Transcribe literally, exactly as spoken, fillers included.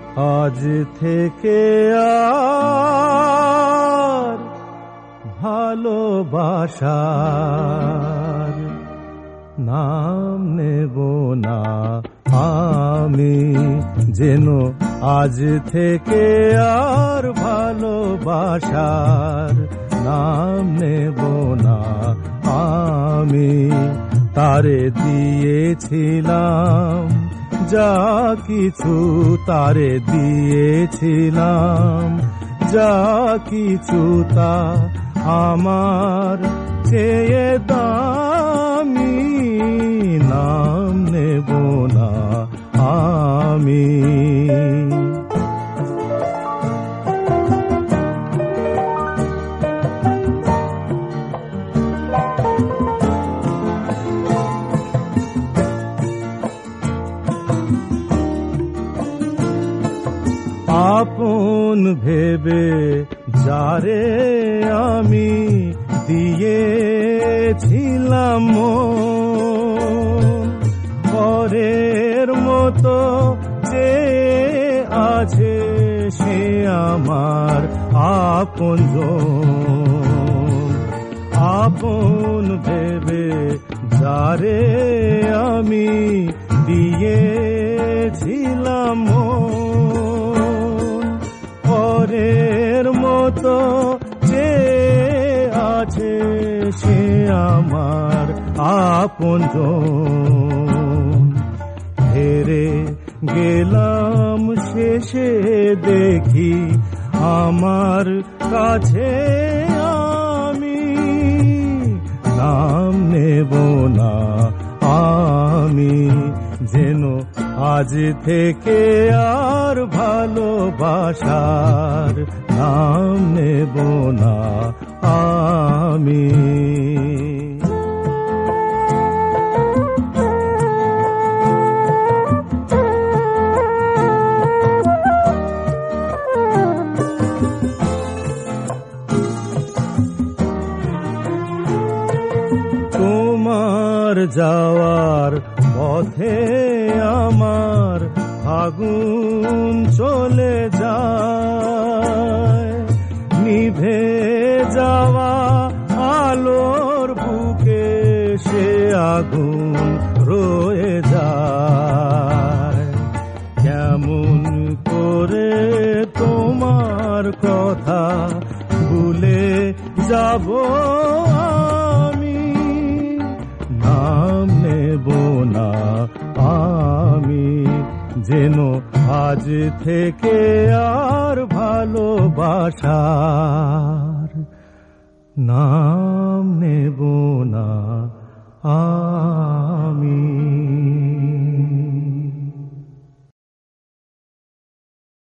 আজ থেকে আর ভালোবাসার নাম নেব না আমি, যেন আজ থেকে আর ভালোবাসার নাম নেব না আমি। তারে দিয়েছিলাম যা কিছু, তারে দিয়েছিলাম যা কিছু, তা আমার চেয়ে দামি, নাম নেব না আমি। আপন ভেবে যারে আমি দিয়েছিলাম পরের মতো যে আছে সে আমার আপনজন। আপন ভেবে যারে আমি দিয়েছিলাম পরের মতো যে আছে সে আমার আপনজন। হেরে গেলাম শেষে দেখি আমার কাছে আমি, নাম নেব না আমি, যেন আজ থেকে আর ভালোবাসার নাম নেব না আমি। তোমার যাওয়ার পথে আমার আগুন চলে যায়, নিভে যাওয়া আলোর বুকে সে আগুন রয়ে যায়। কেমন করে তোমার কথা ভুলে যাব আমি, নাম নেব না আমি, যেন আজ থেকে আর ভালোবাসার না